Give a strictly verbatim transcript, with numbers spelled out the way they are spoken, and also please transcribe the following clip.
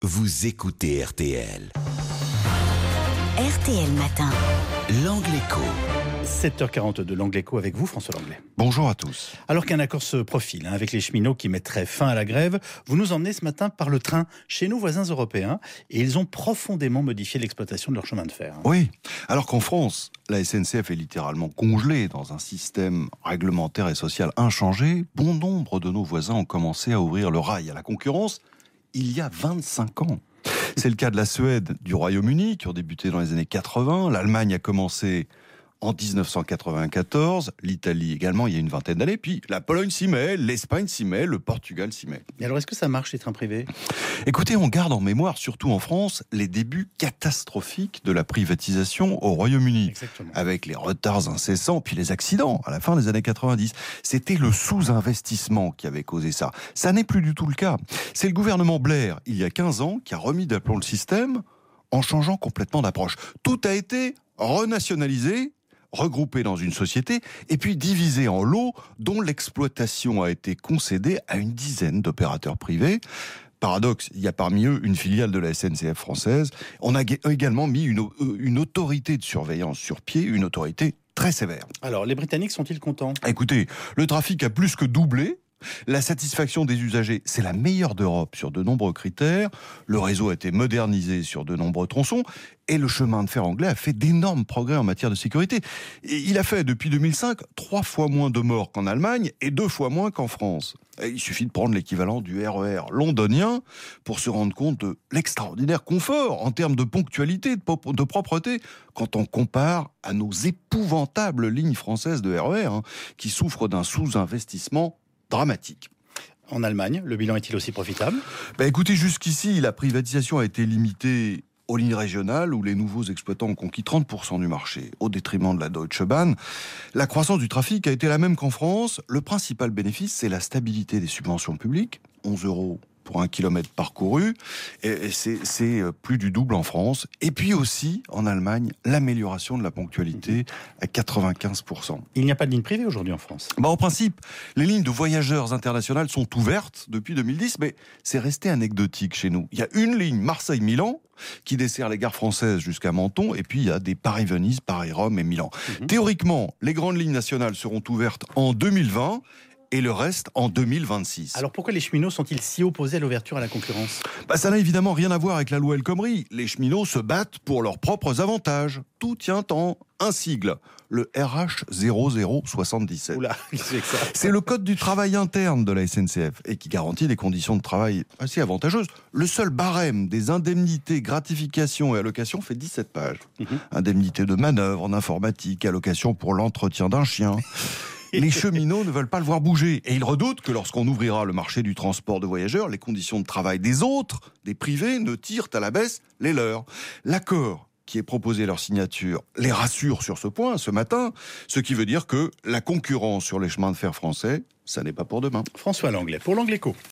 Vous écoutez R T L. R T L Matin. L'Angle Écho. sept heures quarante-deux, l'Angle Écho avec vous, François Langlais. Bonjour à tous. Alors qu'un accord se profile hein, avec les cheminots qui mettraient fin à la grève, vous nous emmenez ce matin par le train chez nos voisins européens et ils ont profondément modifié l'exploitation de leur chemin de fer. Hein. Oui, alors qu'en France, la S N C F est littéralement congelée dans un système réglementaire et social inchangé, bon nombre de nos voisins ont commencé à ouvrir le rail à la concurrence il y a vingt-cinq ans. C'est le cas de la Suède, du Royaume-Uni, qui ont débuté dans les années quatre-vingts. L'Allemagne a commencé en dix-neuf cent quatre-vingt-quatorze, l'Italie également il y a une vingtaine d'années, puis la Pologne s'y met, l'Espagne s'y met, le Portugal s'y met. Et alors est-ce que ça marche les trains privés ? Écoutez, on garde en mémoire, surtout en France, les débuts catastrophiques de la privatisation au Royaume-Uni. Exactement. Avec les retards incessants, puis les accidents à la fin des années quatre-vingt-dix. C'était le sous-investissement qui avait causé ça. Ça n'est plus du tout le cas. C'est le gouvernement Blair, il y a quinze ans, qui a remis d'aplomb le système en changeant complètement d'approche. Tout a été renationalisé, regroupé dans une société et puis divisé en lots dont l'exploitation a été concédée à une dizaine d'opérateurs privés. Paradoxe, il y a parmi eux une filiale de la S N C F française. On a également mis une, une autorité de surveillance sur pied, une autorité très sévère. Alors les Britanniques sont-ils contents ? Écoutez, le trafic a plus que doublé. La satisfaction des usagers, c'est la meilleure d'Europe sur de nombreux critères. Le réseau a été modernisé sur de nombreux tronçons et le chemin de fer anglais a fait d'énormes progrès en matière de sécurité. Et il a fait depuis deux mille cinq trois fois moins de morts qu'en Allemagne et deux fois moins qu'en France. Et il suffit de prendre l'équivalent du R E R londonien pour se rendre compte de l'extraordinaire confort en termes de ponctualité, de, pop- de propreté, quand on compare à nos épouvantables lignes françaises de R E R hein, qui souffrent d'un sous-investissement dramatique. En Allemagne, le bilan est-il aussi profitable ? Bah écoutez, jusqu'ici, la privatisation a été limitée aux lignes régionales où les nouveaux exploitants ont conquis trente pour cent du marché, au détriment de la Deutsche Bahn. La croissance du trafic a été la même qu'en France. Le principal bénéfice, c'est la stabilité des subventions publiques, onze euros pour un kilomètre parcouru, et c'est, c'est plus du double en France. Et puis aussi, en Allemagne, l'amélioration de la ponctualité à quatre-vingt-quinze pour cent. Il n'y a pas de ligne privée aujourd'hui en France ? Bah, en principe, les lignes de voyageurs internationales sont ouvertes depuis deux mille dix, mais c'est resté anecdotique chez nous. Il y a une ligne Marseille-Milan qui dessert les gares françaises jusqu'à Menton, et puis il y a des Paris-Venise, Paris-Rome et Milan. Mmh. Théoriquement, les grandes lignes nationales seront ouvertes en deux mille vingt, et le reste en deux mille vingt-six. Alors pourquoi les cheminots sont-ils si opposés à l'ouverture à la concurrence ? Bah, ça n'a évidemment rien à voir avec la loi El Khomri. Les cheminots se battent pour leurs propres avantages. Tout tient en un sigle, le R H zéro zéro soixante-dix-sept. Oula, qu'est-ce que c'est que ça ? C'est le code du travail interne de la S N C F et qui garantit des conditions de travail assez avantageuses. Le seul barème des indemnités, gratifications et allocations fait dix-sept pages. Mmh. Indemnités de manœuvre en informatique, allocations pour l'entretien d'un chien. Les cheminots ne veulent pas le voir bouger. Et ils redoutent que lorsqu'on ouvrira le marché du transport de voyageurs, les conditions de travail des autres, des privés, ne tirent à la baisse les leurs. L'accord qui est proposé à leur signature les rassure sur ce point ce matin, ce qui veut dire que la concurrence sur les chemins de fer français, ça n'est pas pour demain. François Langlais, pour l'Angle Écho.